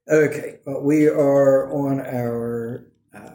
Okay, well, we are on our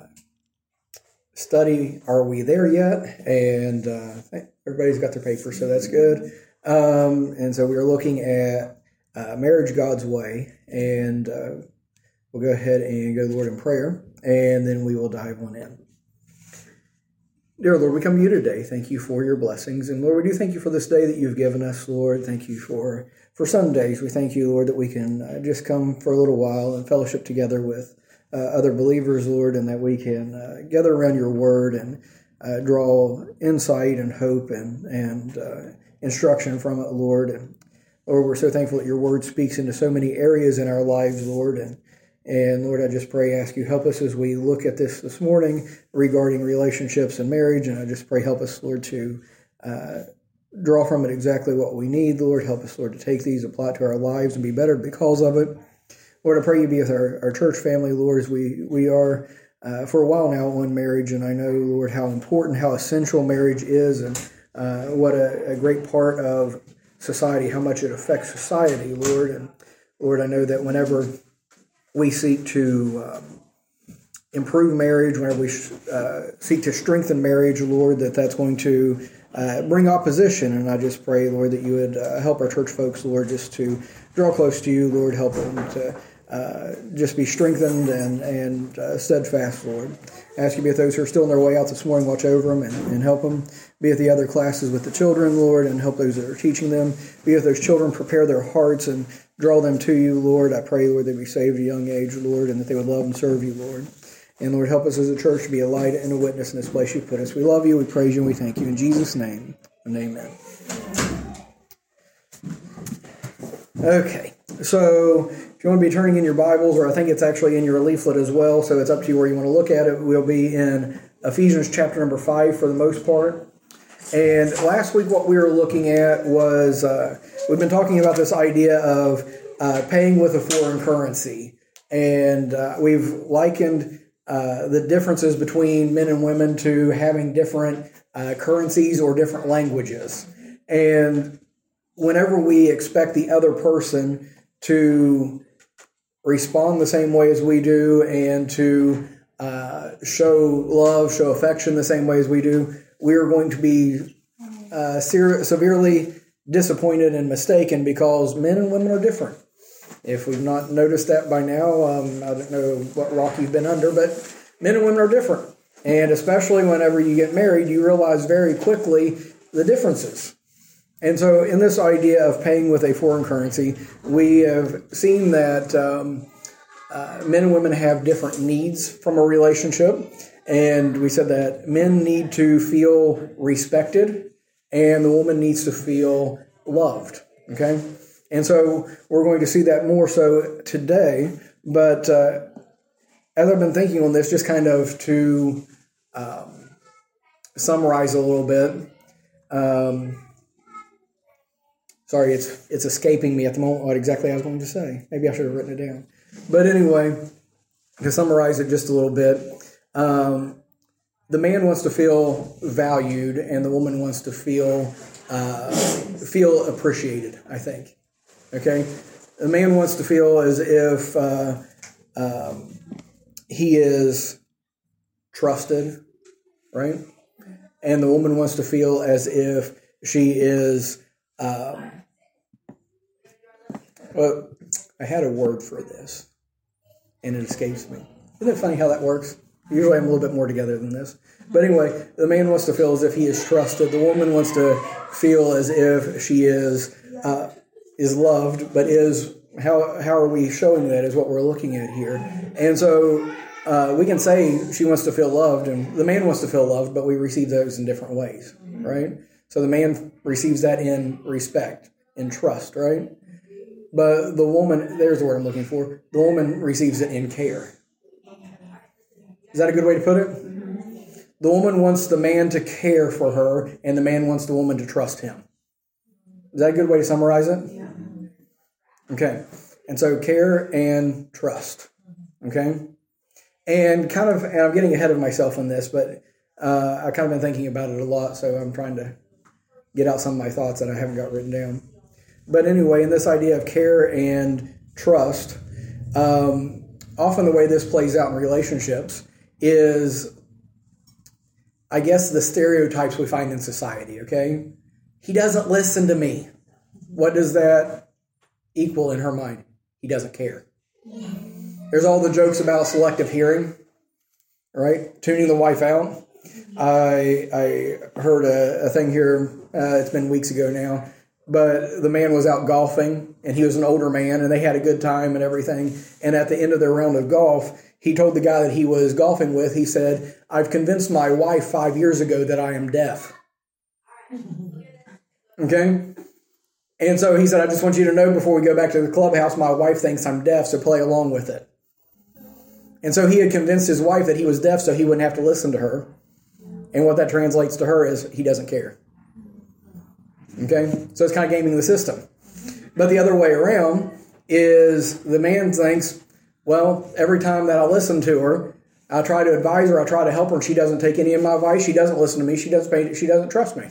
study. Are we there yet? And everybody's got their paper, so that's good. And so we are looking at marriage God's way, and we'll go ahead and go to the Lord in prayer, and then we will dive on in. Dear Lord, we come to you today. Thank you for your blessings. And Lord, we do thank you for this day that you've given us, Lord. Thank you for Sundays. We thank you, Lord, that we can just come for a little while and fellowship together with other believers, Lord, and that we can gather around your word and draw insight and hope and instruction from it, Lord. And Lord, we're so thankful that your word speaks into so many areas in our lives, Lord. And Lord, I just pray, ask you, help us as we look at this morning regarding relationships and marriage. And I just pray, help us, Lord, to draw from it exactly what we need. Lord, help us, Lord, to take these, apply it to our lives, and be better because of it. Lord, I pray you be with our church family, Lord, as we are for a while now on marriage. And I know, Lord, how important, how essential marriage is, and what a great part of society, how much it affects society, Lord. And Lord, I know that whenever we seek to improve marriage, whenever we seek to strengthen marriage, Lord, that's going to bring opposition. And I just pray, Lord, that you would help our church folks, Lord, just to draw close to you, Lord, help them to just be strengthened and steadfast, Lord. I ask you to be with those who are still on their way out this morning, watch over them and help them. Be at the other classes with the children, Lord, and help those that are teaching them. Be with those children, prepare their hearts and draw them to you, Lord. I pray, Lord, they be saved at a young age, Lord, and that they would love and serve you, Lord. And Lord, help us as a church to be a light and a witness in this place you put us. We love you, we praise you, and we thank you. In Jesus' name, and amen. Okay, so if you want to be turning in your Bibles, or I think it's actually in your leaflet as well, so it's up to you where you want to look at it. We'll be in Ephesians chapter number 5 for the most part. And last week what we were looking at was, we've been talking about this idea of paying with a foreign currency. And we've likened the differences between men and women to having different currencies or different languages. And whenever we expect the other person to respond the same way as we do and to show love, show affection the same way as we do, we are going to be severely disappointed and mistaken because men and women are different. If we've not noticed that by now, I don't know what rock you've been under, but men and women are different. And especially whenever you get married, you realize very quickly the differences. And so in this idea of paying with a foreign currency, we have seen that men and women have different needs from a relationship. And we said that men need to feel respected and the woman needs to feel loved. Okay? And so we're going to see that more so today. But as I've been thinking on this, just kind of to summarize a little bit. Sorry, it's escaping me at the moment what exactly I was going to say. Maybe I should have written it down. But anyway, to summarize it just a little bit, the man wants to feel valued and the woman wants to feel appreciated, I think. Okay? The man wants to feel as if he is trusted, right? And the woman wants to feel as if she is... well, I had a word for this, and it escapes me. Isn't it funny how that works? Usually I'm a little bit more together than this. But anyway, the man wants to feel as if he is trusted. The woman wants to feel as if she is loved, but how are we showing that is what we're looking at here. And so we can say she wants to feel loved, and the man wants to feel loved, but we receive those in different ways, right? So the man receives that in respect, in trust, right? But the woman, there's the word I'm looking for, the woman receives it in care. Is that a good way to put it? The woman wants the man to care for her, and the man wants the woman to trust him. Is that a good way to summarize it? Yeah. Okay. And so care and trust. Okay? And I'm getting ahead of myself on this, but I've kind of been thinking about it a lot, so I'm trying to get out some of my thoughts that I haven't got written down. But anyway, in this idea of care and trust, Often the way this plays out in relationships is, I guess, the stereotypes we find in society, okay? He doesn't listen to me. What does that equal in her mind? He doesn't care. There's all the jokes about selective hearing, right? Tuning the wife out. I heard a thing here, it's been weeks ago now, but the man was out golfing, and he was an older man, and they had a good time and everything. And at the end of their round of golf, he told the guy that he was golfing with, he said, "I've convinced my wife 5 years ago that I am deaf." Okay? And so he said, "I just want you to know before we go back to the clubhouse, my wife thinks I'm deaf, so play along with it." And so he had convinced his wife that he was deaf so he wouldn't have to listen to her. And what that translates to her is he doesn't care. Okay? So it's kind of gaming the system. But the other way around is the man thinks, well, every time that I listen to her, I try to advise her, I try to help her, and she doesn't take any of my advice, she doesn't listen to me, she doesn't trust me.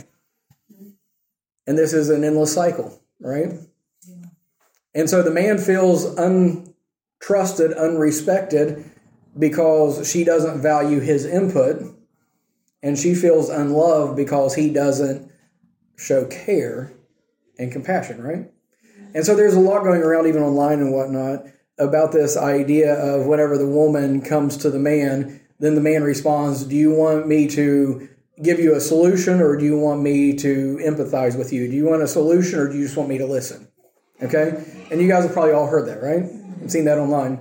And this is an endless cycle, right? Yeah. And so the man feels untrusted, unrespected, because she doesn't value his input, and she feels unloved because he doesn't show care and compassion, right? And so there's a lot going around, even online and whatnot, about this idea of whenever the woman comes to the man, then the man responds, "Do you want me to give you a solution, or do you want me to empathize with you? Do you want a solution, or do you just want me to listen?" Okay? And you guys have probably all heard that, right? I've seen that online.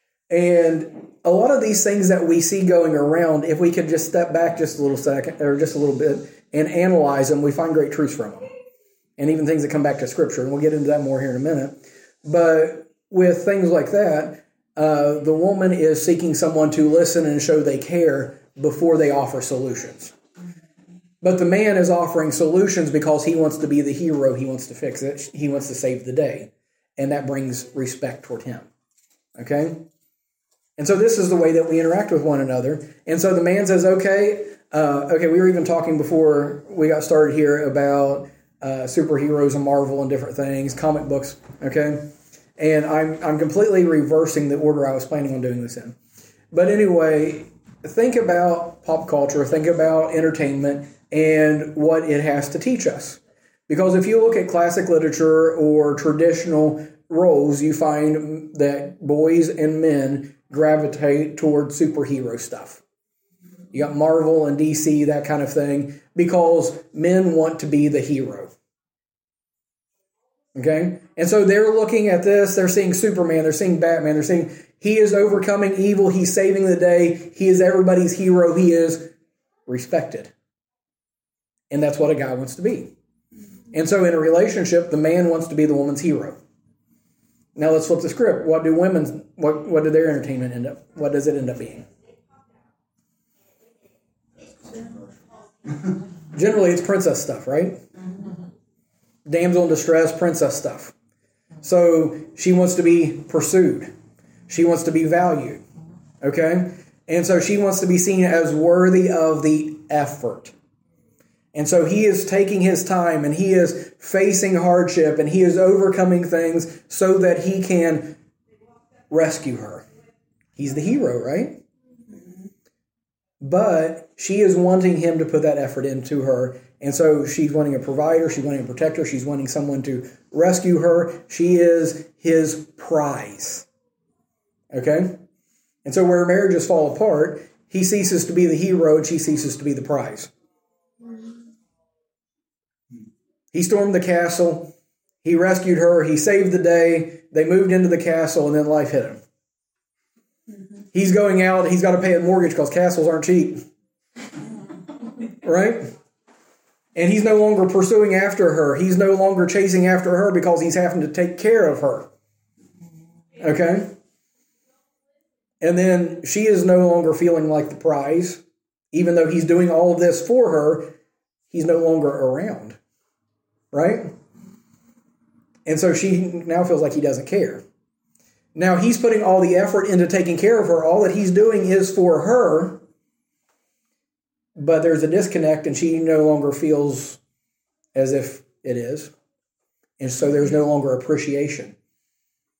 And a lot of these things that we see going around, if we could just step back just a little second, or just a little bit, and analyze them, we find great truths from them. And even things that come back to Scripture. And we'll get into that more here in a minute. But with things like that, the woman is seeking someone to listen and show they care before they offer solutions. But the man is offering solutions because he wants to be the hero. He wants to fix it. He wants to save the day. And that brings respect toward him. Okay? And so this is the way that we interact with one another. And so the man says, okay, we were even talking before we got started here about superheroes and Marvel and different things, comic books, okay? And I'm completely reversing the order I was planning on doing this in. But anyway, think about pop culture, think about entertainment, and what it has to teach us. Because if you look at classic literature or traditional roles, you find that boys and men gravitate toward superhero stuff. You got Marvel and DC, that kind of thing, because men want to be the hero. Okay? And so they're looking at this, they're seeing Superman, they're seeing Batman, they're seeing he is overcoming evil, he's saving the day, he is everybody's hero, he is respected. And that's what a guy wants to be. And so in a relationship, the man wants to be the woman's hero. Now let's flip the script. What do their entertainment end up? What does it end up being? Generally, it's princess stuff, right? Damsel in distress, princess stuff. So she wants to be pursued. She wants to be valued. Okay? And so she wants to be seen as worthy of the effort. And so he is taking his time and he is facing hardship and he is overcoming things so that he can rescue her. He's the hero, right? But she is wanting him to put that effort into her. And so she's wanting a provider, she's wanting a protector, she's wanting someone to rescue her. She is his prize. Okay? And so where marriages fall apart, he ceases to be the hero and she ceases to be the prize. He stormed the castle, he rescued her, he saved the day, they moved into the castle, and then life hit him. Mm-hmm. He's going out, he's got to pay a mortgage because castles aren't cheap. Right? And he's no longer pursuing after her. He's no longer chasing after her because he's having to take care of her. Okay? And then she is no longer feeling like the prize. Even though he's doing all of this for her, he's no longer around. Right? And so she now feels like he doesn't care. Now he's putting all the effort into taking care of her. All that he's doing is for her. But there's a disconnect and she no longer feels as if it is. And so there's no longer appreciation.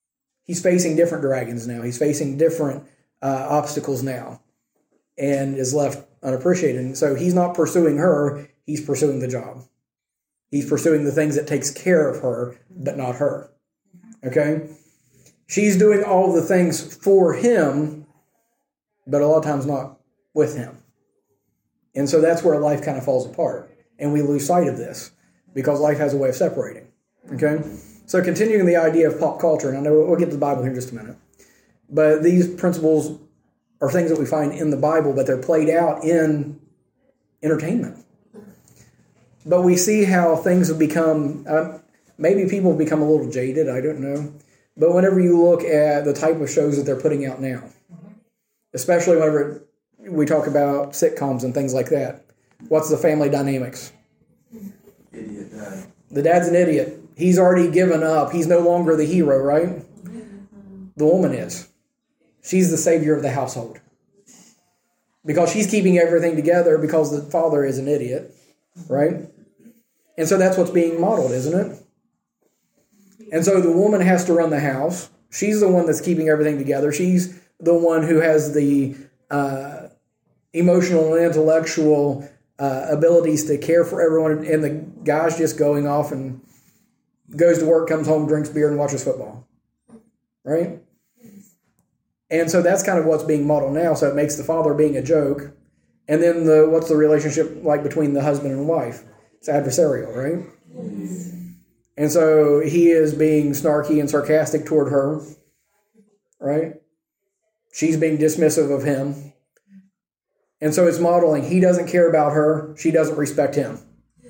he's facing different dragons now. He's facing different obstacles now, and is left unappreciated. And so he's not pursuing her, he's pursuing the job. He's pursuing the things that takes care of her, but not her. Okay? She's doing all the things for him, but a lot of times not with him. And so that's where life kind of falls apart. And we lose sight of this because life has a way of separating. Okay? So continuing the idea of pop culture, and I know we'll get to the Bible here in just a minute, but these principles are things that we find in the Bible, but they're played out in entertainment. But we see how things have become, maybe people have become a little jaded, I don't know. But whenever you look at the type of shows that they're putting out now, especially whenever we talk about sitcoms and things like that, what's the family dynamics? Idiot dad. The dad's an idiot. He's already given up. He's no longer the hero, right? The woman is. She's the savior of the household. Because she's keeping everything together because the father is an idiot, right? And so that's what's being modeled, isn't it? And so the woman has to run the house. She's the one that's keeping everything together. She's the one who has the emotional and intellectual abilities to care for everyone. And the guy's just going off and goes to work, comes home, drinks beer, and watches football. Right? And so that's kind of what's being modeled now. So it makes the father being a joke. And then what's the relationship like between the husband and wife? It's adversarial, right? And so he is being snarky and sarcastic toward her, right? She's being dismissive of him. And so it's modeling. He doesn't care about her. She doesn't respect him.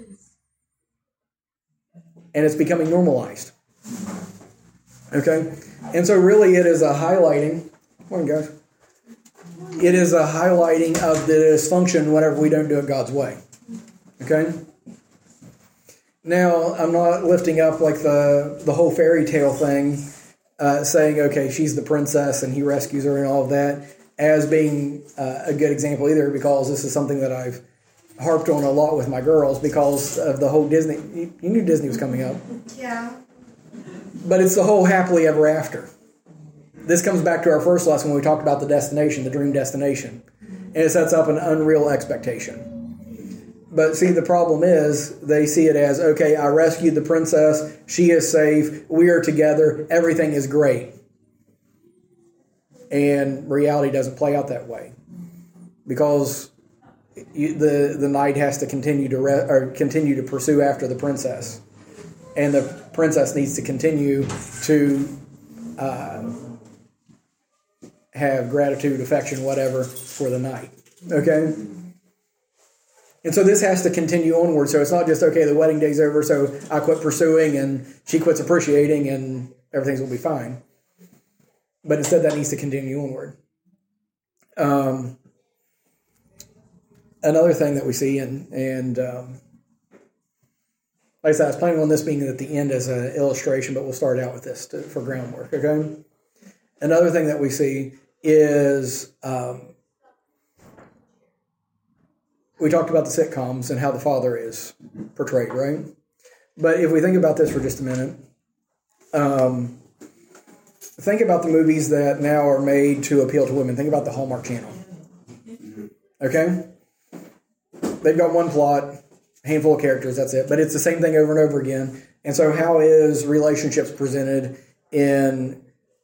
And it's becoming normalized. Okay? And so really it is a highlighting. Morning, guys. It is a highlighting of the dysfunction whenever we don't do it God's way. Okay? Now, I'm not lifting up like the whole fairy tale thing, saying, okay, she's the princess and he rescues her and all of that, as being a good example either, because this is something that I've harped on a lot with my girls because of the whole Disney. You knew Disney was coming up. Yeah. But it's the whole happily ever after. This comes back to our first lesson when we talked about the destination, the dream destination. And it sets up an unreal expectation. But see, the problem is they see it as, okay, I rescued the princess. She is safe. We are together. Everything is great. And reality doesn't play out that way. Because the knight has to continue to pursue after the princess. And the princess needs to continue to have gratitude, affection, whatever, for the knight. Okay? And so this has to continue onward. So it's not just, okay, the wedding day's over, so I quit pursuing and she quits appreciating and everything's will be fine. But instead that needs to continue onward. Another thing that we see, and like I said, I was planning on this being at the end as an illustration, but we'll start out with this for groundwork, okay? Another thing that we see is we talked about the sitcoms and how the father is portrayed, right? But if we think about this for just a minute, think about the movies that now are made to appeal to women. Think about the Hallmark Channel. Okay? They've got one plot, a handful of characters, that's it. But it's the same thing over and over again. And so how is relationships presented in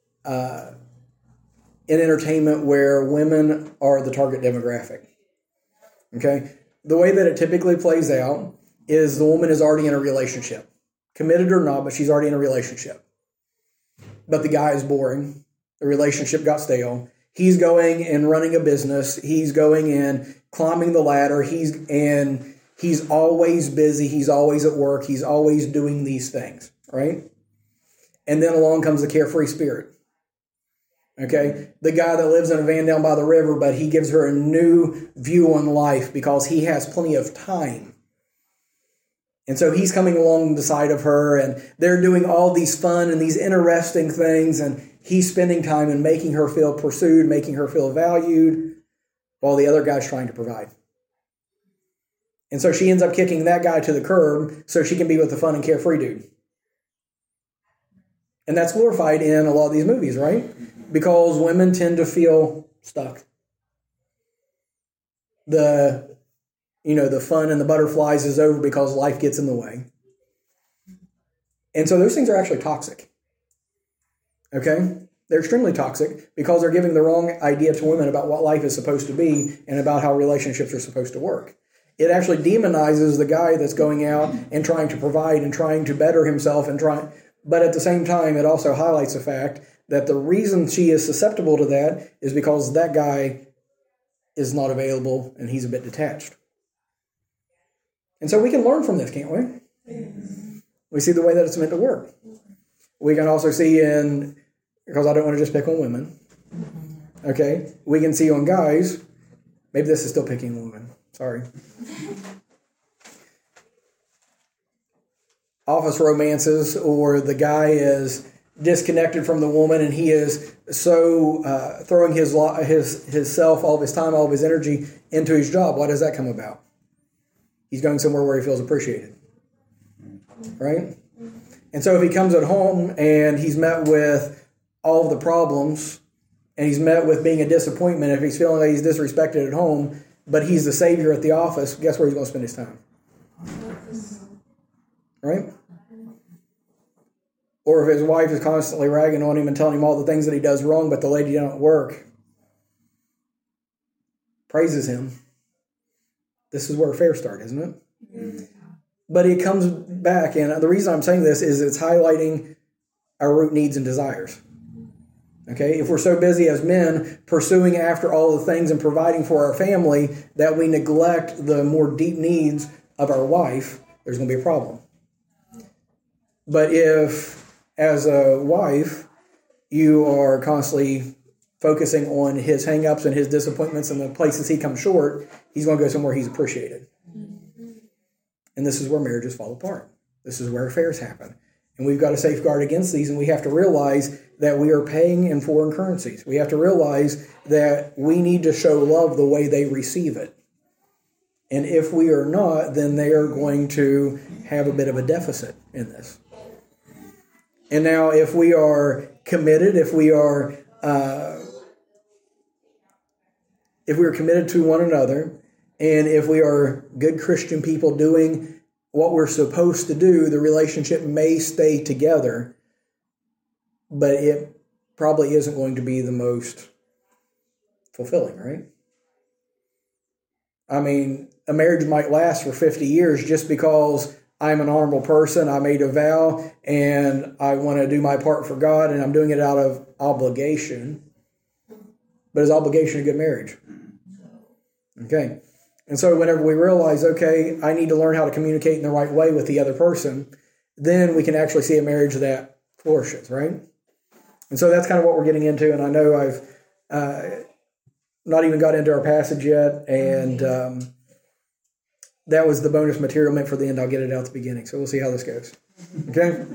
entertainment where women are the target demographic? Okay? The way that it typically plays out is the woman is already in a relationship. Committed or not, but she's already in a relationship. But the guy is boring. The relationship got stale. He's going and running a business. He's going and climbing the ladder. He's always busy. He's always at work. He's always doing these things, right? And then along comes the carefree spirit. Okay? The guy that lives in a van down by the river, but he gives her a new view on life because he has plenty of time. And so he's coming along the side of her, and they're doing all these fun and these interesting things, and he's spending time and making her feel pursued, making her feel valued, while the other guy's trying to provide. And so she ends up kicking that guy to the curb so she can be with the fun and carefree dude. And that's glorified in a lot of these movies, right? Because women tend to feel stuck. The fun and the butterflies is over because life gets in the way. And so those things are actually toxic. Okay? They're extremely toxic because they're giving the wrong idea to women about what life is supposed to be and about how relationships are supposed to work. It actually demonizes the guy that's going out and trying to provide and trying to better himself but at the same time, it also highlights the fact that the reason she is susceptible to that is because that guy is not available and he's a bit detached. And so we can learn from this, can't we? We see the way that it's meant to work. We can also see because I don't want to just pick on women, okay? We can see on guys, maybe this is still picking on women, sorry. Office romances, or the guy is disconnected from the woman and he is so throwing his self, all of his time, all of his energy into his job. Why does that come about? He's going somewhere where he feels appreciated, right? And so if he comes at home and he's met with all of the problems and he's met with being a disappointment, if he's feeling like he's disrespected at home, but he's the savior at the office, guess where he's going to spend his time? Right? Or if his wife is constantly ragging on him and telling him all the things that he does wrong, but the lady down at work praises him. This is where affairs start, isn't it? Mm-hmm. But it comes back, and the reason I'm saying this is it's highlighting our root needs and desires. Okay? If we're so busy as men pursuing after all the things and providing for our family that we neglect the more deep needs of our wife, there's going to be a problem. But if, as a wife, you are constantly focusing on his hang-ups and his disappointments and the places he comes short, he's going to go somewhere he's appreciated. And this is where marriages fall apart. This is where affairs happen. And we've got to safeguard against these, and we have to realize that we are paying in foreign currencies. We have to realize that we need to show love the way they receive it. And if we are not, then they are going to have a bit of a deficit in this. And now if we are committed, if we are committed to one another, and if we are good Christian people doing what we're supposed to do, the relationship may stay together, but it probably isn't going to be the most fulfilling, right? I mean, a marriage might last for 50 years just because I'm an honorable person, I made a vow, and I want to do my part for God, and I'm doing it out of obligation. But is obligation a good marriage? Okay. And so whenever we realize, okay, I need to learn how to communicate in the right way with the other person, then we can actually see a marriage that flourishes, right? And so that's kind of what we're getting into. And I know I've not even got into our passage yet, and that was the bonus material meant for the end. I'll get it out at the beginning. So we'll see how this goes. Okay?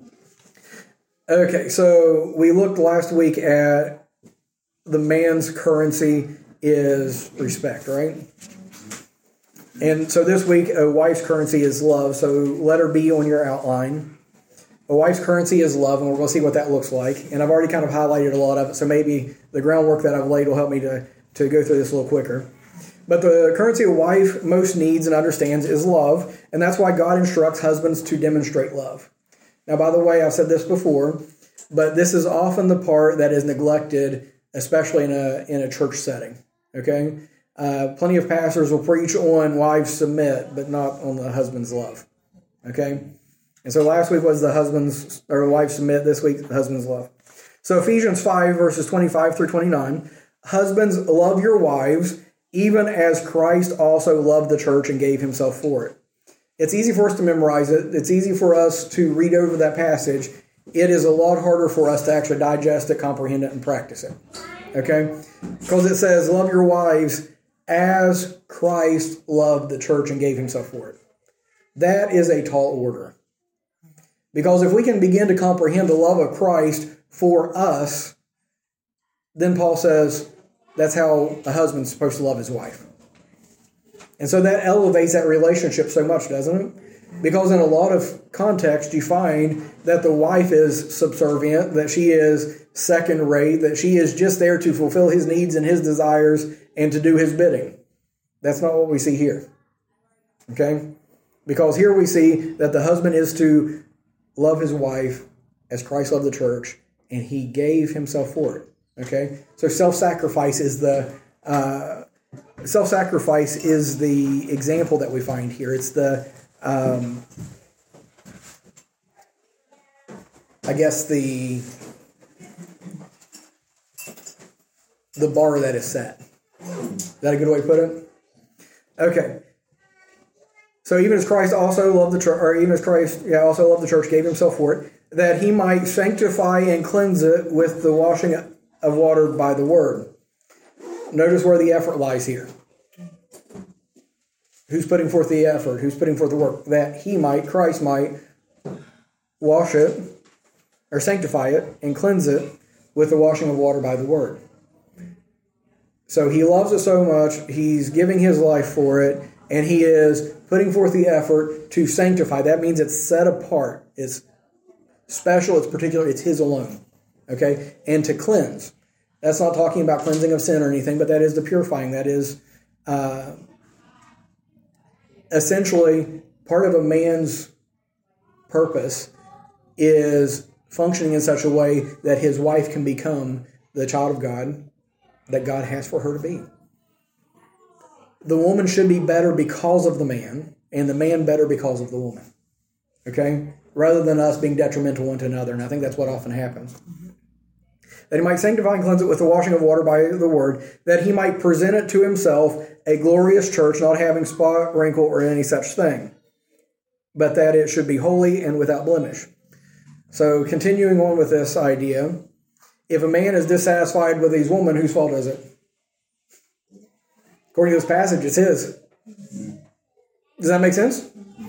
Okay, so we looked last week at the man's currency is respect, right? And so this week, a wife's currency is love. So letter B on your outline. A wife's currency is love, and we're going to see what that looks like. And I've already kind of highlighted a lot of it, so maybe the groundwork that I've laid will help me to go through this a little quicker. But the currency a wife most needs and understands is love, and that's why God instructs husbands to demonstrate love. Now, by the way, I've said this before, but this is often the part that is neglected, especially in a church setting. Okay? Plenty of pastors will preach on wives submit, but not on the husband's love. Okay? And so last week was the wife submit, this week the husband's love. So Ephesians 5, verses 25 through 29, husbands, love your wives, even as Christ also loved the church and gave himself for it. It's easy for us to memorize it. It's easy for us to read over that passage. It is a lot harder for us to actually digest it, comprehend it, and practice it. Okay? Because it says, love your wives as Christ loved the church and gave himself for it. That is a tall order. Because if we can begin to comprehend the love of Christ for us, then Paul says that's how a husband's supposed to love his wife. And so that elevates that relationship so much, doesn't it? Because in a lot of context, you find that the wife is subservient, that she is second rate, that she is just there to fulfill his needs and his desires and to do his bidding. That's not what we see here. Okay? Because here we see that the husband is to love his wife as Christ loved the church, and he gave himself for it. Okay? So self-sacrifice is the example that we find here. It's the the bar that is set. Is that a good way to put it? Okay. So even as Christ also loved the church, also loved the church, gave himself for it, that he might sanctify and cleanse it with the washing of water by the word. Notice where the effort lies here. Who's putting forth the effort? Who's putting forth the work? That Christ might wash it, or sanctify it, and cleanse it with the washing of water by the word. So he loves it so much, he's giving his life for it, and he is putting forth the effort to sanctify. That means it's set apart. It's special, it's particular, it's his alone. Okay? And to cleanse. That's not talking about cleansing of sin or anything, but that is the purifying. That is essentially part of a man's purpose is functioning in such a way that his wife can become the child of God that God has for her to be. The woman should be better because of the man, and the man better because of the woman. Okay? Rather than us being detrimental one to another, and I think that's what often happens. That he might sanctify and cleanse it with the washing of water by the word, that he might present it to himself a glorious church, not having spot, wrinkle, or any such thing, but that it should be holy and without blemish. So continuing on with this idea, if a man is dissatisfied with his woman, whose fault is it? According to this passage, it's his. Does that make sense?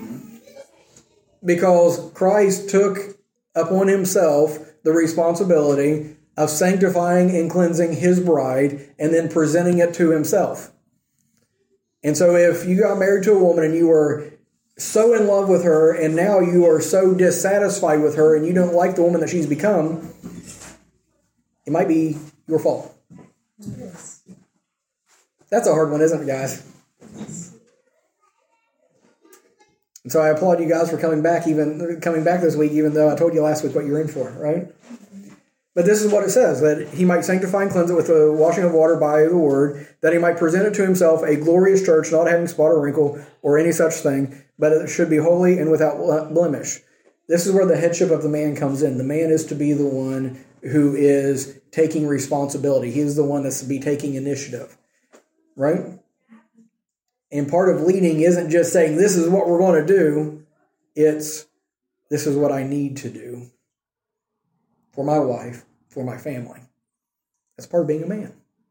Because Christ took upon himself the responsibility of sanctifying and cleansing his bride and then presenting it to himself. And so if you got married to a woman and you were so in love with her and now you are so dissatisfied with her and you don't like the woman that she's become, it might be your fault. Yes. That's a hard one, isn't it, guys? And so I applaud you guys for coming back this week, even though I told you last week what you're in for, right? But this is what it says, that he might sanctify and cleanse it with the washing of water by the word, that he might present it to himself a glorious church, not having spot or wrinkle or any such thing, but it should be holy and without blemish. This is where the headship of the man comes in. The man is to be the one who is taking responsibility. He is the one that's to be taking initiative, right? And part of leading isn't just saying, this is what we're going to do. It's, this is what I need to do for my wife, for my family. That's part of being a man.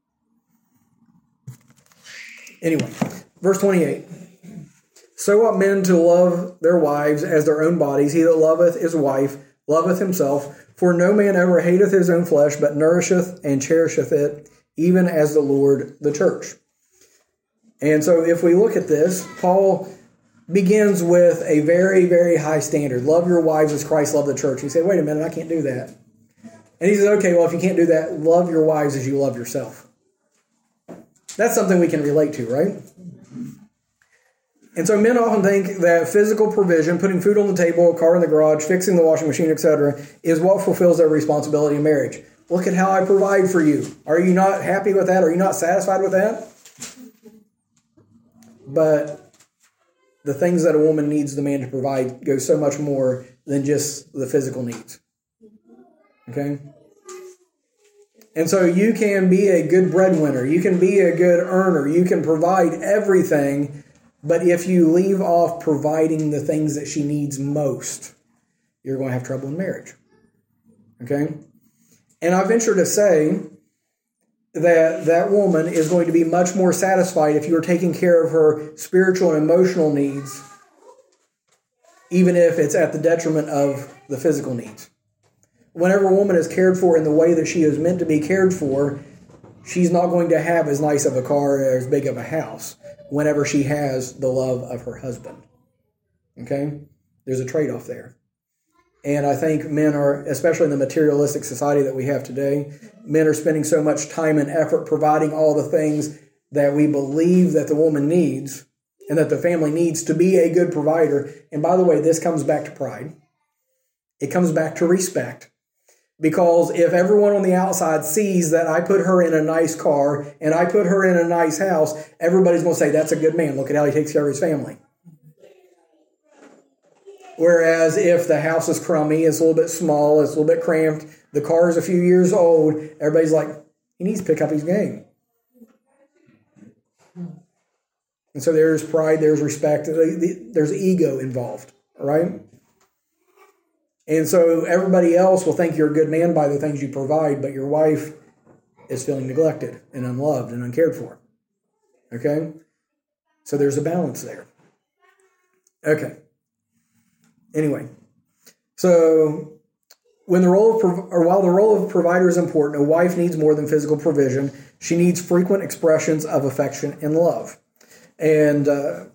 Anyway, verse 28. So ought men to love their wives as their own bodies. He that loveth his wife loveth himself. For no man ever hateth his own flesh, but nourisheth and cherisheth it, even as the Lord the church. And so if we look at this, Paul begins with a very, very high standard. Love your wives as Christ loved the church. He said, wait a minute, I can't do that. And he says, okay, well, if you can't do that, love your wives as you love yourself. That's something we can relate to, right? And so men often think that physical provision, putting food on the table, a car in the garage, fixing the washing machine, etc., is what fulfills their responsibility in marriage. Look at how I provide for you. Are you not happy with that? Are you not satisfied with that? But the things that a woman needs the man to provide go so much more than just the physical needs. Okay? And so you can be a good breadwinner. You can be a good earner. You can provide everything. But if you leave off providing the things that she needs most, you're going to have trouble in marriage. Okay? And I venture to say that that woman is going to be much more satisfied if you are taking care of her spiritual and emotional needs, even if it's at the detriment of the physical needs. Whenever a woman is cared for in the way that she is meant to be cared for, she's not going to have as nice of a car or as big of a house whenever she has the love of her husband. Okay? There's a trade-off there. And I think men are, especially in the materialistic society that we have today, men are spending so much time and effort providing all the things that we believe that the woman needs and that the family needs to be a good provider. And by the way, this comes back to pride. It comes back to respect. Because if everyone on the outside sees that I put her in a nice car and I put her in a nice house, everybody's going to say, that's a good man. Look at how he takes care of his family. Whereas if the house is crummy, it's a little bit small, it's a little bit cramped, the car is a few years old, everybody's like, he needs to pick up his game. And so there's pride, there's respect, there's ego involved, right? And so everybody else will think you're a good man by the things you provide, but your wife is feeling neglected and unloved and uncared for. Okay? So there's a balance there. Okay. Anyway, so while the role of provider is important, a wife needs more than physical provision. She needs frequent expressions of affection and love. And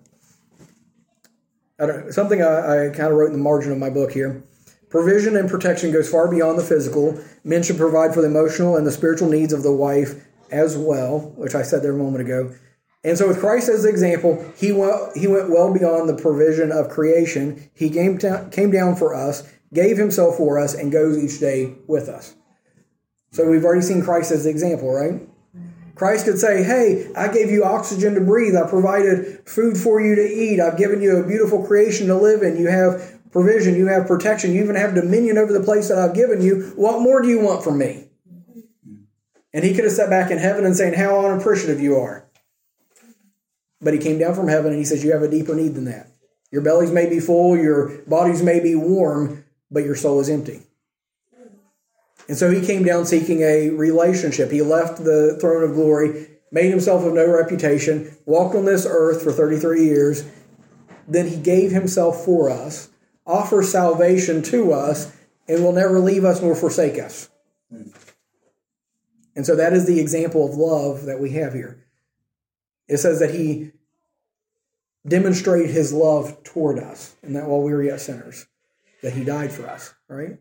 something I kind of wrote in the margin of my book here. Provision and protection goes far beyond the physical. Men should provide for the emotional and the spiritual needs of the wife as well, which I said there a moment ago. And so with Christ as the example, he went well beyond the provision of creation. He came down for us, gave himself for us, and goes each day with us. So we've already seen Christ as the example, right? Christ could say, hey, I gave you oxygen to breathe. I provided food for you to eat. I've given you a beautiful creation to live in. You have provision, you have protection, you even have dominion over the place that I've given you. What more do you want from me? And he could have sat back in heaven and saying, how unappreciative you are. But he came down from heaven and he says, you have a deeper need than that. Your bellies may be full, your bodies may be warm, but your soul is empty. And so he came down seeking a relationship. He left the throne of glory, made himself of no reputation, walked on this earth for 33 years. Then he gave himself for us, offers salvation to us, and will never leave us nor forsake us. And so that is the example of love that we have here. It says that he demonstrated his love toward us, and that while we were yet sinners, that he died for us, right?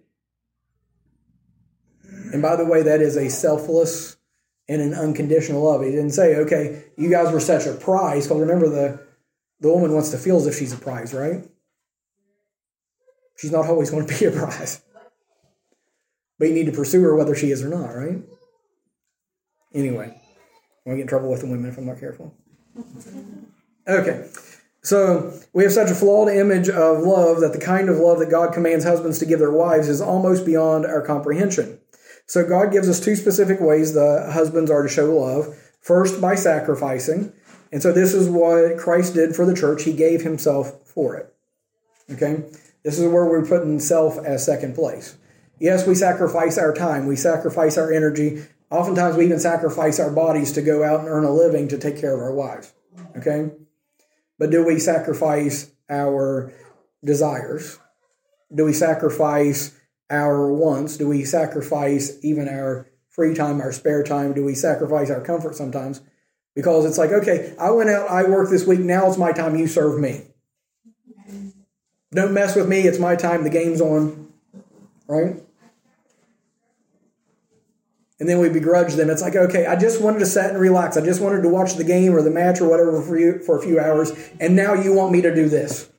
And by the way, that is a selfless and an unconditional love. He didn't say, okay, you guys were such a prize, because remember the woman wants to feel as if she's a prize, right? She's not always going to be a prize. But you need to pursue her whether she is or not, right? Anyway, I'm going to get in trouble with the women if I'm not careful. Okay, so we have such a flawed image of love that the kind of love that God commands husbands to give their wives is almost beyond our comprehension. So God gives us two specific ways the husbands are to show love. First, by sacrificing. And so this is what Christ did for the church. He gave himself for it. Okay? This is where we're putting self as second place. Yes, we sacrifice our time. We sacrifice our energy. Oftentimes we even sacrifice our bodies to go out and earn a living to take care of our wives. Okay? But do we sacrifice our desires? Do we sacrifice our wants? Do we sacrifice even our free time, our spare time? Do we sacrifice our comfort sometimes? Because it's like, okay, I went out, I worked this week, now it's my time, you serve me. Don't mess with me, it's my time, the game's on. Right? And then we begrudge them. It's like, okay, I just wanted to sit and relax. I just wanted to watch the game or the match or whatever for a few hours, and now you want me to do this.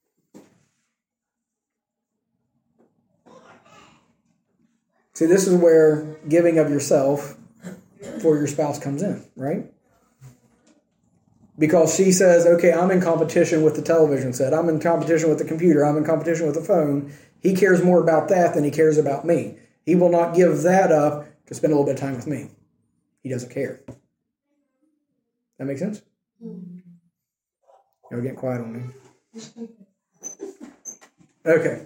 See, this is where giving of yourself for your spouse comes in, right? Because she says, okay, I'm in competition with the television set. I'm in competition with the computer. I'm in competition with the phone. He cares more about that than he cares about me. He will not give that up to spend a little bit of time with me. He doesn't care. That make sense? You're getting quiet on me. Okay.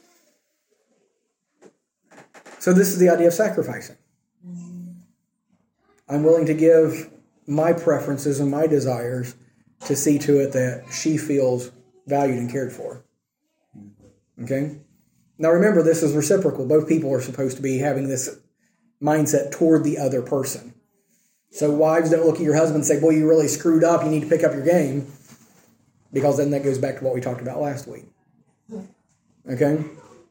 So this is the idea of sacrificing. I'm willing to give my preferences and my desires to see to it that she feels valued and cared for. Okay? Now remember, this is reciprocal. Both people are supposed to be having this mindset toward the other person. So wives, don't look at your husband and say, boy, you really screwed up. You need to pick up your game. because then that goes back to what we talked about last week. Okay?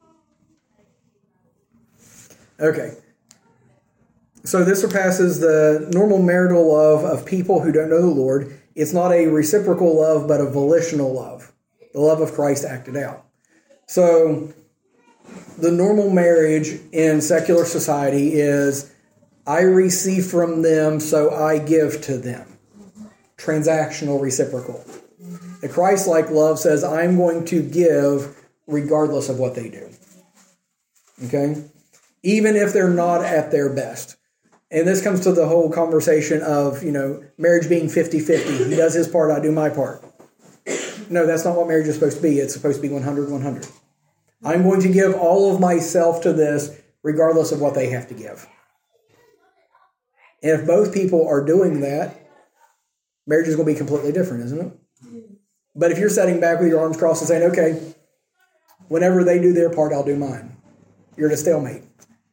Okay. So this surpasses the normal marital love of people who don't know the Lord. It's not a reciprocal love, but a volitional love. The love of Christ acted out. So the normal marriage in secular society is I receive from them, so I give to them. Transactional reciprocal. The Christ-like love says I'm going to give regardless of what they do. Okay? Even if they're not at their best. And this comes to the whole conversation of, marriage being 50-50. He does his part, I do my part. No, that's not what marriage is supposed to be. It's supposed to be 100-100. I'm going to give all of myself to this regardless of what they have to give. And if both people are doing that, marriage is going to be completely different, isn't it? But if you're sitting back with your arms crossed and saying, okay, whenever they do their part, I'll do mine. You're at a stalemate.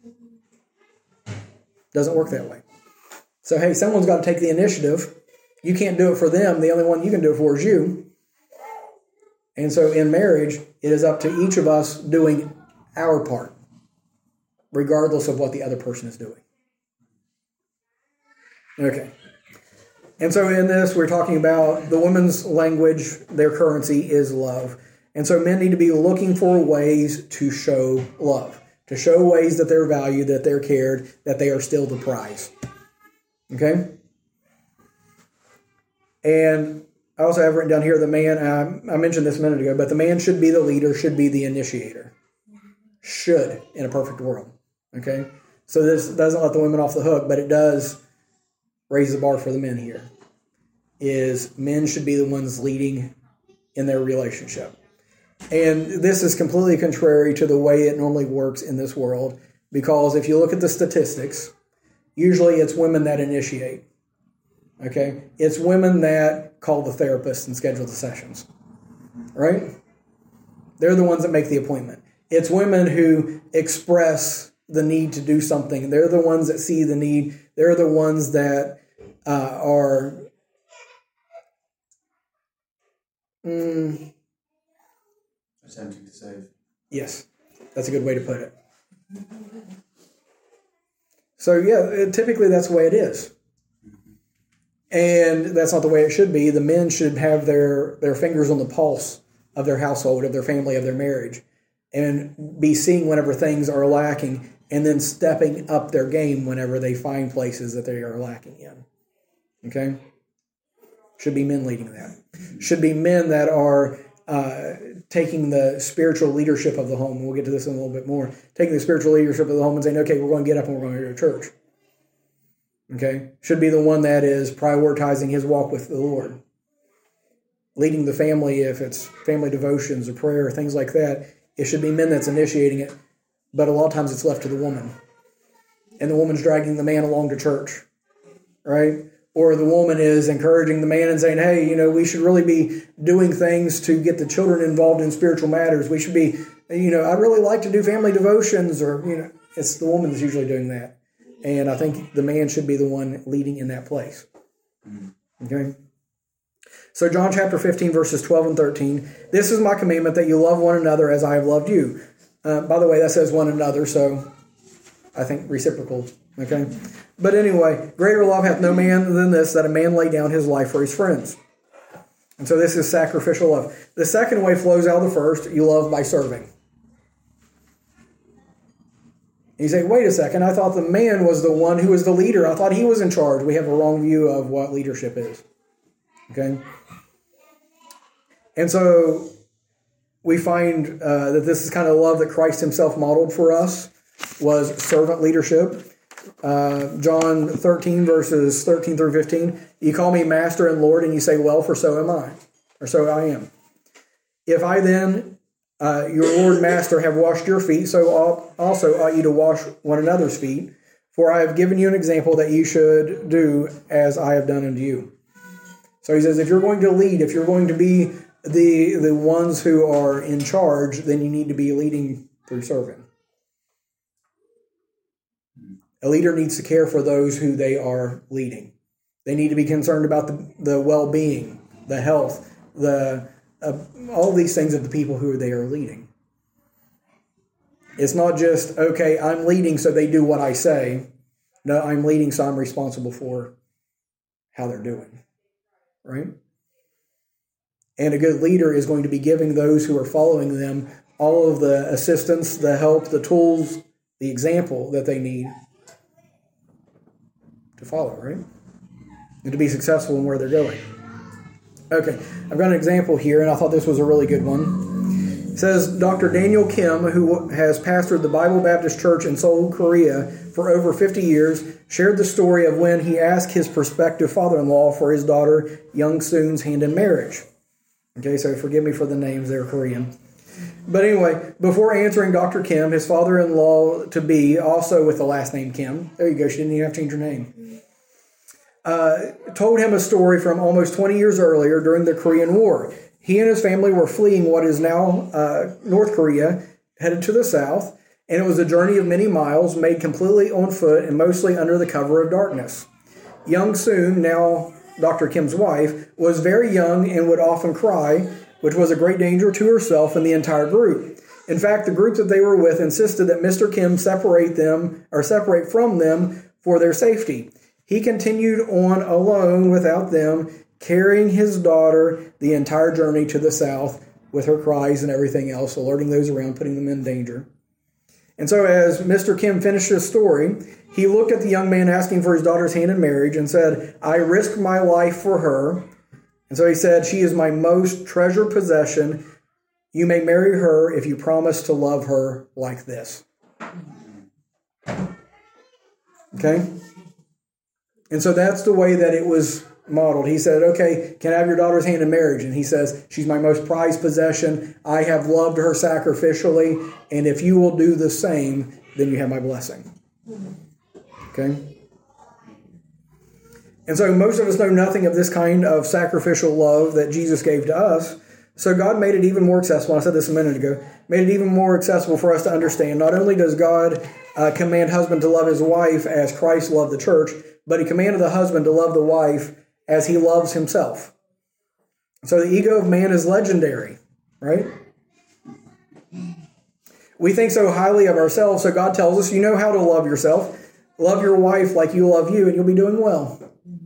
Doesn't work that way. So, hey, someone's got to take the initiative. You can't do it for them. The only one you can do it for is you. And so in marriage, it is up to each of us doing our part, regardless of what the other person is doing. Okay. And so in this, we're talking about the woman's language, their currency is love. And so men need to be looking for ways to show love, to show ways that they're valued, that they're cared, that they are still the prize. Okay? And I also have written down here the man, I mentioned this a minute ago, but the man should be the leader, should be the initiator. Should, in a perfect world. Okay? So this doesn't let the women off the hook, but it does raise the bar for the men here. Is men should be the ones leading in their relationship. And this is completely contrary to the way it normally works in this world, because if you look at the statistics, usually it's women that initiate. Okay? It's women that call the therapist and schedule the sessions. Right? They're the ones that make the appointment. It's women who express the need to do something. They're the ones that see the need. They're the ones that are attempting to save. Yes, that's a good way to put it. So yeah, typically that's the way it is. And that's not the way it should be. The men should have their fingers on the pulse of their household, of their family, of their marriage, and be seeing whenever things are lacking, and then stepping up their game whenever they find places that they are lacking in. Okay? Should be men leading that. Should be men that are taking the spiritual leadership of the home. We'll get to this in a little bit more. Taking the spiritual leadership of the home and saying, okay, we're going to get up and we're going to go to church. Okay? Should be the one that is prioritizing his walk with the Lord. Leading the family, if it's family devotions or prayer or things like that, it should be men that's initiating it. But a lot of times it's left to the woman. And the woman's dragging the man along to church. Right? Or the woman is encouraging the man and saying, hey, we should really be doing things to get the children involved in spiritual matters. We should be, I'd really like to do family devotions, or, it's the woman that's usually doing that. And I think the man should be the one leading in that place. Okay? So John chapter 15, verses 12 and 13. This is my commandment, that you love one another as I have loved you. By the way, that says one another, so I think reciprocal. Okay? But anyway, greater love hath no man than this, that a man lay down his life for his friends. And so this is sacrificial love. The second way flows out of the first. You love by serving. And you say, wait a second, I thought the man was the one who was the leader. I thought he was in charge. We have a wrong view of what leadership is. Okay? And so we find that this is kind of love that Christ himself modeled for us, was servant leadership. John 13, verses 13 through 15. You call me Master and Lord, and you say, well, for so am I, or so I am. If I then, your Lord and Master, have washed your feet, so also ought you to wash one another's feet. For I have given you an example that you should do as I have done unto you. So he says, if you're going to lead, if you're going to be the ones who are in charge, then you need to be leading through serving. A leader needs to care for those who they are leading. They need to be concerned about the well-being, the health, the all these things of the people who they are leading. It's not just, okay, I'm leading so they do what I say. No, I'm leading so I'm responsible for how they're doing. Right? And a good leader is going to be giving those who are following them all of the assistance, the help, the tools, the example that they need to follow, right? And to be successful in where they're going. Okay, I've got an example here, and I thought this was a really good one. It says, Dr. Daniel Kim, who has pastored the Bible Baptist Church in Seoul, Korea for over 50 years, shared the story of when he asked his prospective father-in-law for his daughter Young Soon's hand in marriage. Okay, so forgive me for the names, they're Korean. But anyway, before answering Dr. Kim, his father-in-law-to-be, also with the last name Kim, there you go, she didn't even have to change her name, told him a story from almost 20 years earlier during the Korean War. He and his family were fleeing what is now North Korea, headed to the south, and it was a journey of many miles, made completely on foot and mostly under the cover of darkness. Young Soon, now Dr. Kim's wife, was very young and would often cry, which was a great danger to herself and the entire group. In fact, the group that they were with insisted that Mr. Kim separate from them for their safety. He continued on alone without them, carrying his daughter the entire journey to the south with her cries and everything else, alerting those around, putting them in danger. And so as Mr. Kim finished his story, he looked at the young man asking for his daughter's hand in marriage and said, I risked my life for her. And so he said, she is my most treasured possession. You may marry her if you promise to love her like this. Okay? And so that's the way that it was modeled. He said, okay, can I have your daughter's hand in marriage? And he says, she's my most prized possession. I have loved her sacrificially. And if you will do the same, then you have my blessing. Okay? And so most of us know nothing of this kind of sacrificial love that Jesus gave to us. So God made it even more accessible. I said this a minute ago. Made it even more accessible for us to understand. Not only does God command husband to love his wife as Christ loved the church, but he commanded the husband to love the wife as he loves himself. So the ego of man is legendary, right? We think so highly of ourselves, so God tells us, you know how to love yourself. Love your wife like you love you, and you'll be doing well.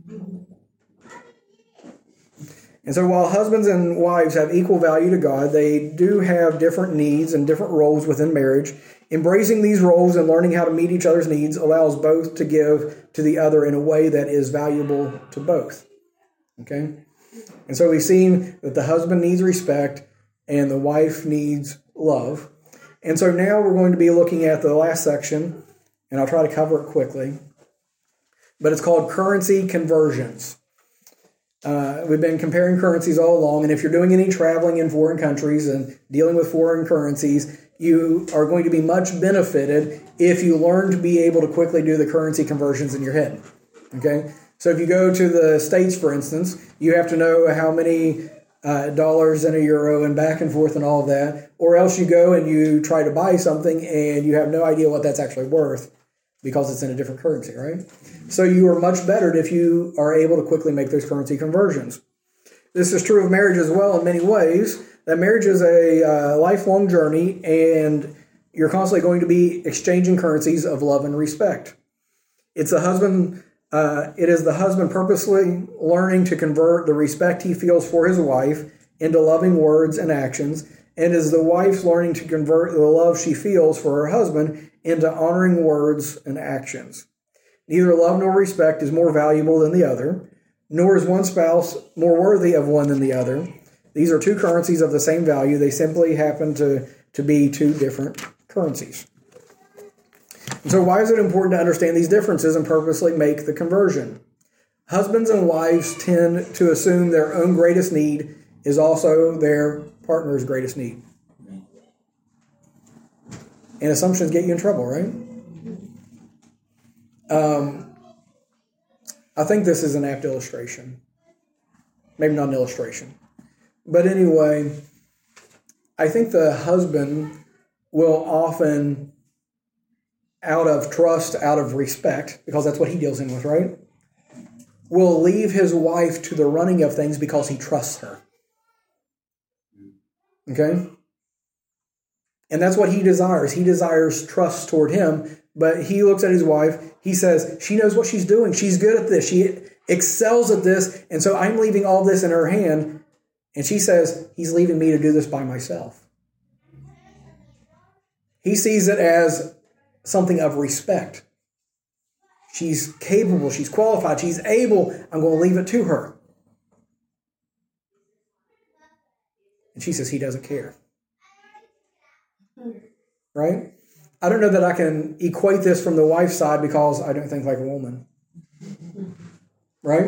And so while husbands and wives have equal value to God, they do have different needs and different roles within marriage. Embracing these roles and learning how to meet each other's needs allows both to give to the other in a way that is valuable to both. Okay? And so we've seen that the husband needs respect and the wife needs love. And so now we're going to be looking at the last section, and I'll try to cover it quickly. But it's called currency conversions. We've been comparing currencies all along, and if you're doing any traveling in foreign countries and dealing with foreign currencies, you are going to be much benefited if you learn to be able to quickly do the currency conversions in your head. Okay? So if you go to the States, for instance, you have to know how many dollars and a euro and back and forth and all of that, or else you go and you try to buy something and you have no idea what that's actually worth because it's in a different currency, right? So you are much bettered if you are able to quickly make those currency conversions. This is true of marriage as well in many ways. That marriage is a lifelong journey, and you're constantly going to be exchanging currencies of love and respect. It is the husband purposely learning to convert the respect he feels for his wife into loving words and actions, and is the wife learning to convert the love she feels for her husband into honoring words and actions. Neither love nor respect is more valuable than the other, nor is one spouse more worthy of one than the other. These are two currencies of the same value. They simply happen to be two different currencies. And so why is it important to understand these differences and purposely make the conversion? Husbands and wives tend to assume their own greatest need is also their partner's greatest need. And assumptions get you in trouble, right? I think this is an apt illustration. Maybe not an illustration. But anyway, I think the husband will often, out of trust, out of respect, because that's what he deals in with, right? Will leave his wife to the running of things because he trusts her. Okay? And that's what he desires. He desires trust toward him. But he looks at his wife. He says, she knows what she's doing. She's good at this. She excels at this. And so I'm leaving all this in her hand. And she says, he's leaving me to do this by myself. He sees it as something of respect. She's capable. She's qualified. She's able. I'm going to leave it to her. And she says he doesn't care. Right? I don't know that I can equate this from the wife's side because I don't think like a woman. Right?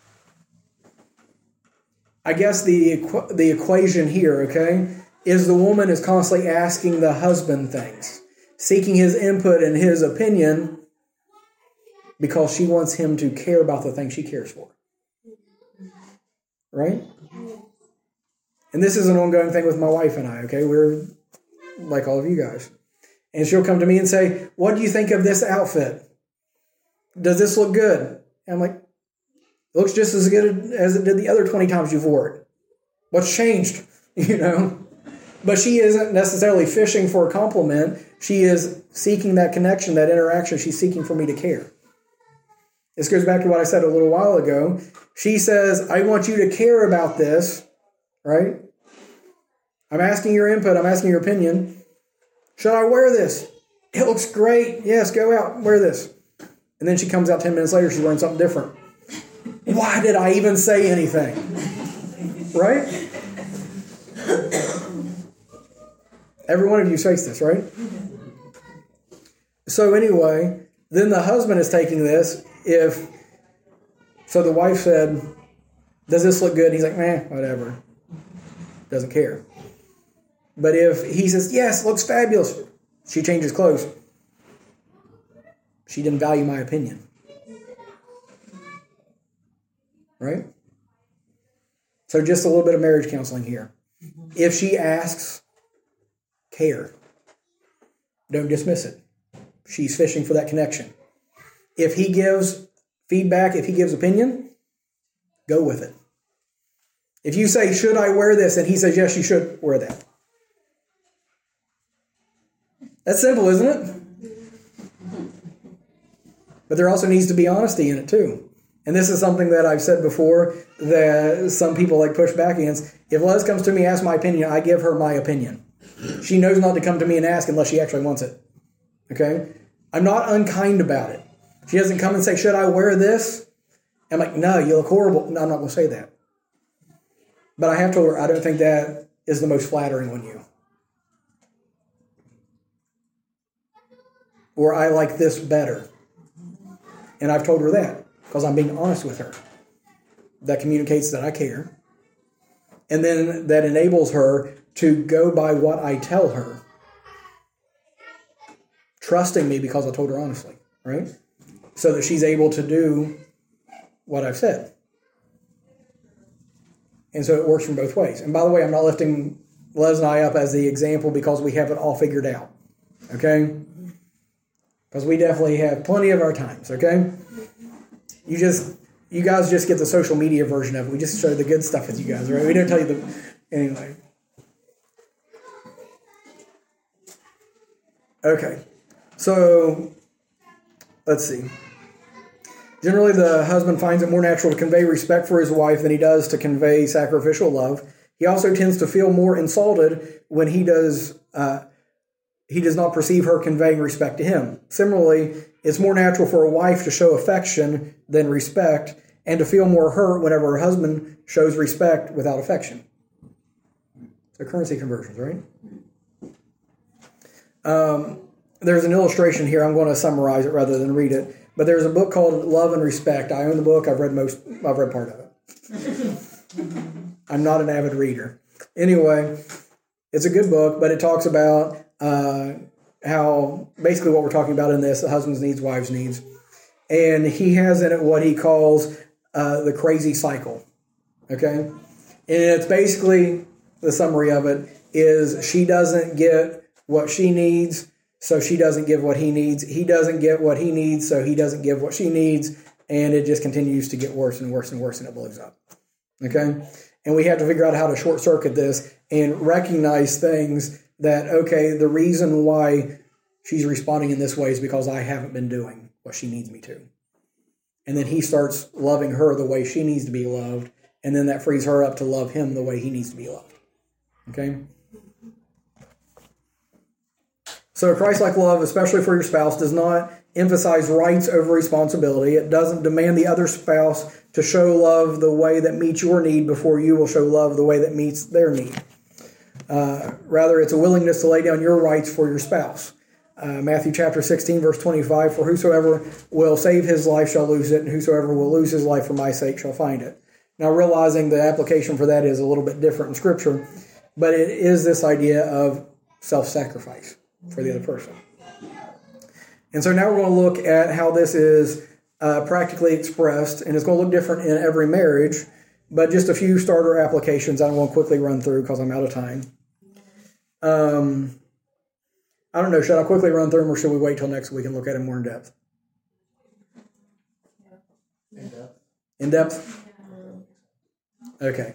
I guess the equation here, okay, is the woman is constantly asking the husband things, seeking his input and his opinion because she wants him to care about the things she cares for. Right? And this is an ongoing thing with my wife and I, okay? We're like all of you guys. And she'll come to me and say, what do you think of this outfit? Does this look good? And I'm like, it looks just as good as it did the other 20 times you've wore it. What's changed? You know? But she isn't necessarily fishing for a compliment. She is seeking that connection, that interaction. She's seeking for me to care. This goes back to what I said a little while ago. She says, I want you to care about this, right? I'm asking your input. I'm asking your opinion. Should I wear this? It looks great. Yes, go out and wear this. And then she comes out 10 minutes later, she's wearing something different. Why did I even say anything? Right? Every one of you face this, right? So anyway, then the husband is taking this. So the wife said, does this look good? And he's like, whatever. Doesn't care. But if he says, yes, looks fabulous, she changes clothes. She didn't value my opinion. Right? So just a little bit of marriage counseling here. If she asks, care. Don't dismiss it. She's fishing for that connection. If he gives feedback, if he gives opinion, go with it. If you say, should I wear this? And he says, yes, you should wear that. That's simple, isn't it? But there also needs to be honesty in it too. And this is something that I've said before that some people like push back against. If Les comes to me and asks my opinion, I give her my opinion. She knows not to come to me and ask unless she actually wants it. Okay? I'm not unkind about it. She doesn't come and say, should I wear this? I'm like, no, you look horrible. No, I'm not going to say that. But I have told her, I don't think that is the most flattering on you. Or I like this better. And I've told her that because I'm being honest with her. That communicates that I care. And then that enables her to go by what I tell her. Trusting me because I told her honestly, right? So that she's able to do what I've said. And so it works from both ways. And by the way, I'm not lifting Les and I up as the example because we have it all figured out. Okay? Because we definitely have plenty of our times, okay? You guys just get the social media version of it. We just show the good stuff with you guys, right? We don't tell you anyway. Okay. So, let's see. Generally, the husband finds it more natural to convey respect for his wife than he does to convey sacrificial love. He also tends to feel more insulted when he does not perceive her conveying respect to him. Similarly, it's more natural for a wife to show affection than respect and to feel more hurt whenever her husband shows respect without affection. So currency conversions, right? There's an illustration here. I'm going to summarize it rather than read it. But there's a book called Love and Respect. I own the book. I've read part of it. I'm not an avid reader. Anyway, it's a good book, but it talks about how basically what we're talking about in this, the husband's needs, wives' needs. And he has in it what he calls the crazy cycle. Okay? And it's basically, the summary of it is she doesn't get what she needs, so she doesn't give what he needs. He doesn't get what he needs, so he doesn't give what she needs. And it just continues to get worse and worse and worse, and it blows up. Okay? And we have to figure out how to short circuit this and recognize things that, okay, the reason why she's responding in this way is because I haven't been doing what she needs me to. And then he starts loving her the way she needs to be loved, and then that frees her up to love him the way he needs to be loved. Okay? So Christ-like love, especially for your spouse, does not emphasize rights over responsibility. It doesn't demand the other spouse to show love the way that meets your need before you will show love the way that meets their need. Rather, it's a willingness to lay down your rights for your spouse. Matthew chapter 16, verse 25, for whosoever will save his life shall lose it, and whosoever will lose his life for my sake shall find it. Now, realizing the application for that is a little bit different in Scripture, but it is this idea of self-sacrifice for the other person. And so now we're going to look at how this is practically expressed, and it's going to look different in every marriage, but just a few starter applications I want to quickly run through because I'm out of time. I don't know, should I quickly run through them or should we wait till next week and look at them more in depth? In depth. In depth? Okay.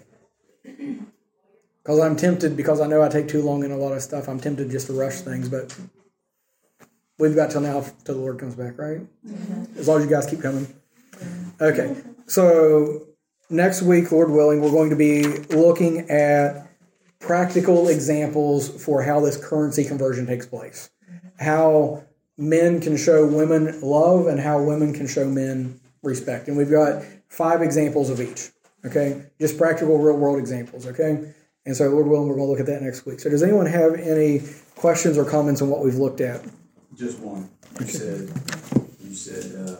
Because I'm tempted, because I know I take too long in a lot of stuff, I'm tempted just to rush things, but we've got till now till the Lord comes back, right? Mm-hmm. As long as you guys keep coming. Okay, so next week, Lord willing, we're going to be looking at practical examples for how this currency conversion takes place. How men can show women love and how women can show men respect. And we've got 5 examples of each, okay? Just practical, real-world examples, okay? And so, Lord willing, we're going to look at that next week. So does anyone have any questions or comments on what we've looked at? Just one. You said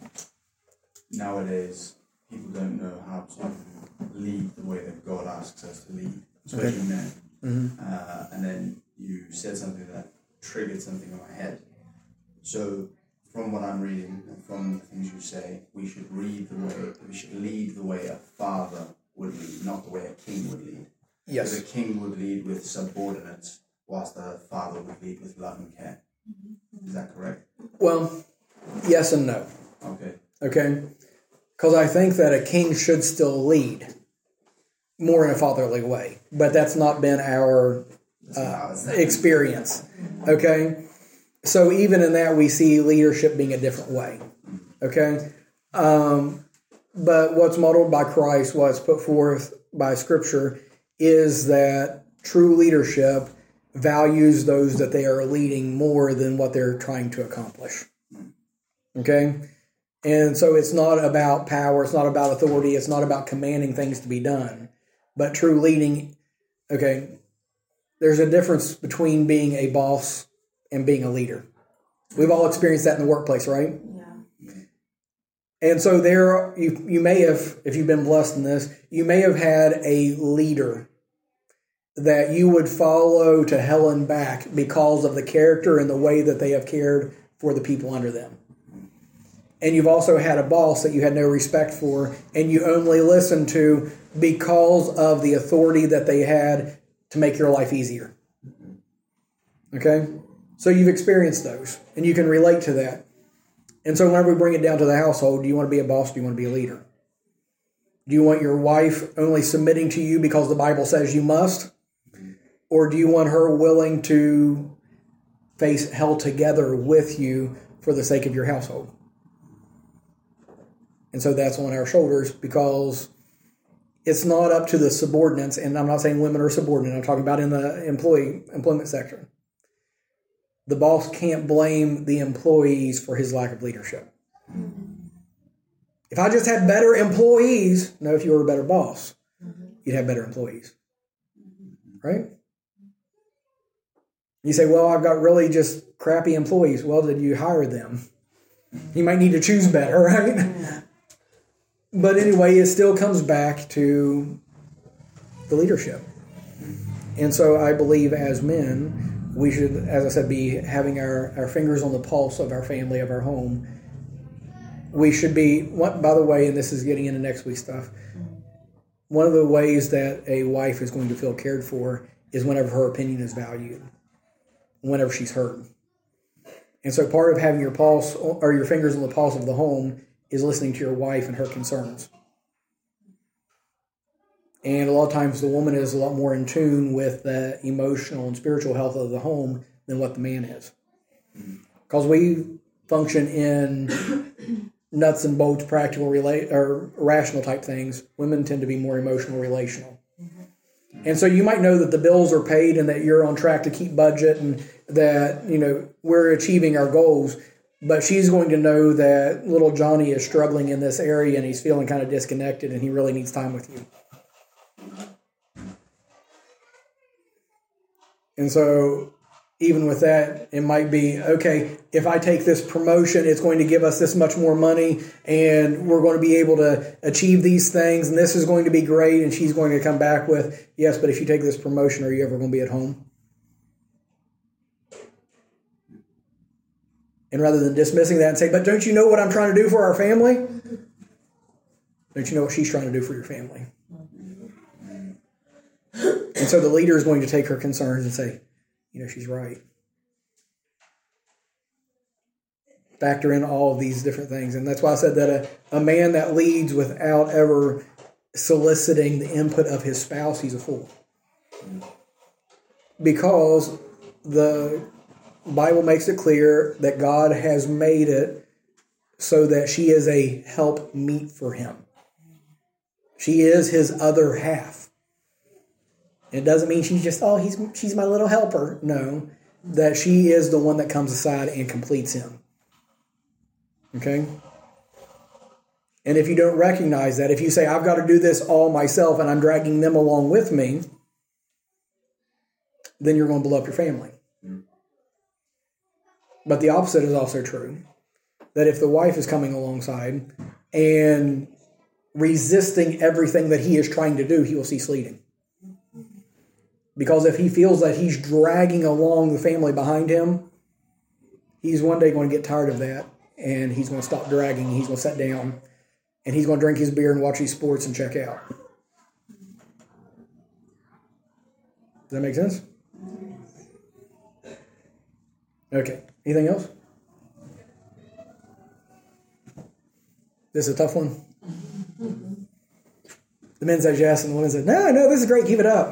nowadays people don't know how to lead the way that God asks us to lead, especially men. Mm-hmm. And then you said something that triggered something in my head. So from what I'm reading and from the things you say, we should lead the way a father would lead, not the way a king would lead. Yes. Because a king would lead with subordinates, whilst a father would lead with love and care. Is that correct? Well, yes and no. Okay? Because I think that a king should still lead more in a fatherly way, but that's not been our experience. Okay? So even in that, we see leadership being a different way. Okay? But what's modeled by Christ, what's put forth by Scripture, is that true leadership values those that they are leading more than what they're trying to accomplish. Okay? And so it's not about power, it's not about authority, it's not about commanding things to be done. But true leading, okay, there's a difference between being a boss and being a leader. We've all experienced that in the workplace, right? Yeah. And so there, you may have, if you've been blessed in this, you may have had a leader that you would follow to hell and back because of the character and the way that they have cared for the people under them. And you've also had a boss that you had no respect for and you only listened to because of the authority that they had to make your life easier. Okay? So you've experienced those and you can relate to that. And so whenever we bring it down to the household, do you want to be a boss? Do you want to be a leader? Do you want your wife only submitting to you because the Bible says you must? Or do you want her willing to face hell together with you for the sake of your household? And so that's on our shoulders because it's not up to the subordinates. And I'm not saying women are subordinate. I'm talking about in the employment sector. The boss can't blame the employees for his lack of leadership. If I just had better employees, no, if you were a better boss, you'd have better employees. Right? You say, well, I've got really just crappy employees. Well, did you hire them? You might need to choose better, right? Yeah. But anyway, it still comes back to the leadership. And so I believe as men, we should, as I said, be having our fingers on the pulse of our family, of our home. We should be, by the way, and this is getting into next week's stuff, one of the ways that a wife is going to feel cared for is whenever her opinion is valued, whenever she's heard. And so part of having your pulse or your fingers on the pulse of the home is listening to your wife and her concerns. And a lot of times the woman is a lot more in tune with the emotional and spiritual health of the home than what the man is. Because we function in nuts and bolts, practical, or rational type things. Women tend to be more emotional, relational. And so you might know that the bills are paid and that you're on track to keep budget and that, we're achieving our goals. But she's going to know that little Johnny is struggling in this area and he's feeling kind of disconnected and he really needs time with you. And so even with that, it might be, okay, if I take this promotion, it's going to give us this much more money and we're going to be able to achieve these things and this is going to be great. And she's going to come back with, yes, but if you take this promotion, are you ever going to be at home? And rather than dismissing that and say, but don't you know what I'm trying to do for our family? Don't you know what she's trying to do for your family? And so the leader is going to take her concerns and say, she's right. Factor in all of these different things. And that's why I said that a man that leads without ever soliciting the input of his spouse, he's a fool. Because the Bible makes it clear that God has made it so that she is a help meet for him. She is his other half. It doesn't mean she's just, she's my little helper. No, that she is the one that comes aside and completes him. Okay? And if you don't recognize that, if you say, I've got to do this all myself and I'm dragging them along with me, then you're going to blow up your family. But the opposite is also true. That if the wife is coming alongside and resisting everything that he is trying to do, he will cease leading. Because if he feels that he's dragging along the family behind him, he's one day going to get tired of that, and he's going to stop dragging, he's going to sit down, and he's going to drink his beer and watch his sports and check out. Does that make sense? Okay. Anything else? This is a tough one. The men said yes, and the women said, no, this is great, keep it up.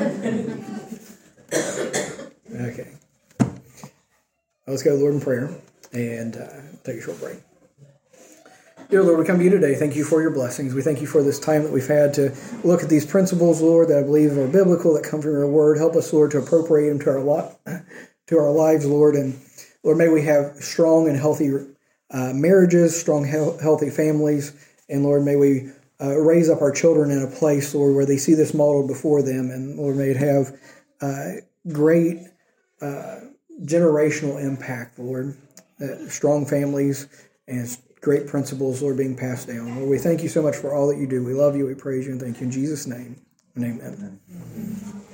Okay. Let's go to the Lord in prayer and take a short break. Dear Lord, we come to you today. Thank you for your blessings. We thank you for this time that we've had to look at these principles, Lord, that I believe are biblical, that come from your word. Help us, Lord, to appropriate them to our lives, Lord. And Lord, may we have strong and healthy marriages, strong, healthy families. And Lord, may we raise up our children in a place, Lord, where they see this modeled before them. And Lord, may it have great generational impact, Lord. Strong families and great principles, Lord, being passed down. Lord, we thank you so much for all that you do. We love you, we praise you, and thank you in Jesus' name. And amen.